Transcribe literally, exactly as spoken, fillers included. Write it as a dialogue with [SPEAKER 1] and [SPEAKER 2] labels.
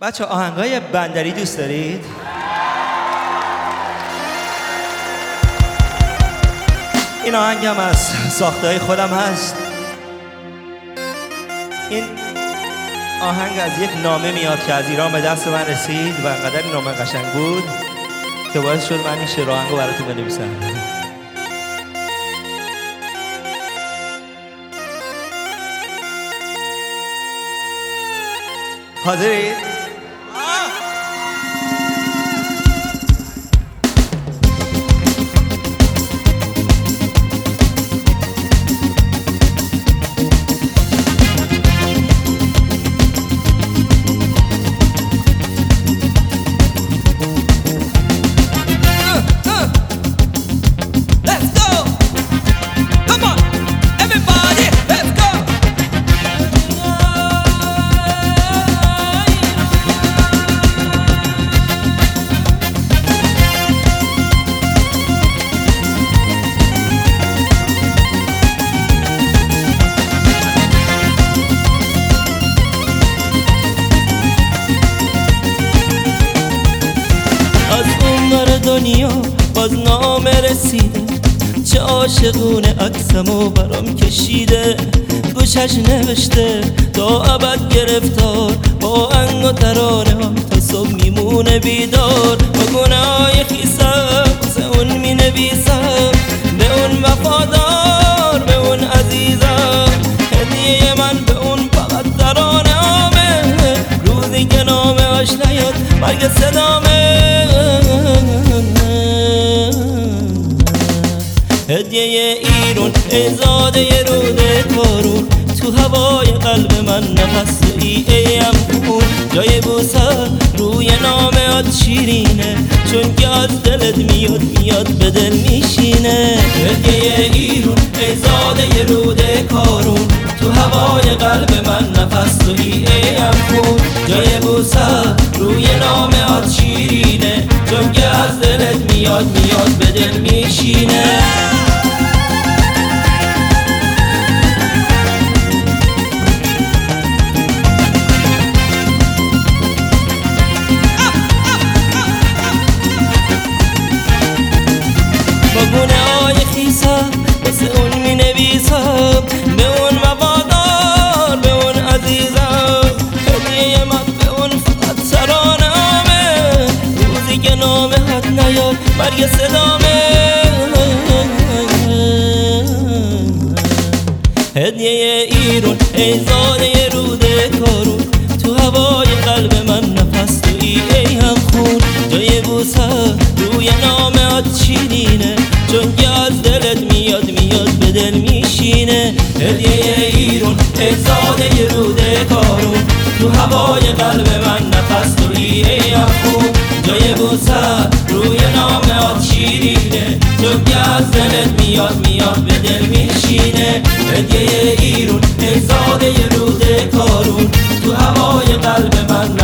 [SPEAKER 1] بچه آهنگای بندری دوست دارید؟ این آهنگ هم از ساخته‌های خودم هست. این آهنگ از یک نامه میاد که از ایران به دست من رسید و انقدر این نامه قشنگ بود که باعث شد من این شعر و آهنگو براتون بنویسم. حاضرید؟
[SPEAKER 2] دنیا باز نامه رسیده، چه عاشقونه عکسمو برام کشیده، گوشش نوشته تا ابد گرفتار، با انگ و ترانه ها تا صبح میمونه بیدار. با گناهای خیسم واسه اون مینویسم، به اون وفادار، به اون عزیزم. هدیه من به اون فقط ترانه هامه، روزی که نامه هاش نیاد مرگ صدامه. هدیه ایرون ای زاده روده کارون، تو هوای قلب من نفس ای ایم خون. جای بوسه روی نامه‌ات شیرینه، چون که از دلت میاد میاد به دل میشینه. هدیه ایرون ای زاده روده کارون، تو هوای قلب من نفس ای ایم خون. جای بوسه روی نامه‌ات شیرینه، چون که از دلت میاد میاد به دل میشینه. با گناهای خیسم واسه اون می نویسم، به اون وفادار، به اون عزیزم. هدیه من به اون فقط ترانه هامه، روزی که نامه هات نیاد مرگ صدامه. هدیه ایرون ای زاده روده کارون، تو هوای قلب من نفس تویی ای هم خون. جای بوسه روی نامه‌ات شیرینه، چون که از دلت میاد میاد به دل میشینه. هدیه ایرون ای زاده روده کارون، تو هوای قلب من نفس تویی ای هم خون. جای بوسه روی نامه‌ات شیرینه، چون که از دلت میاد میاد به دل میشینه. هدیه ایرون ای زاده روده کارون، تو هوای قلب من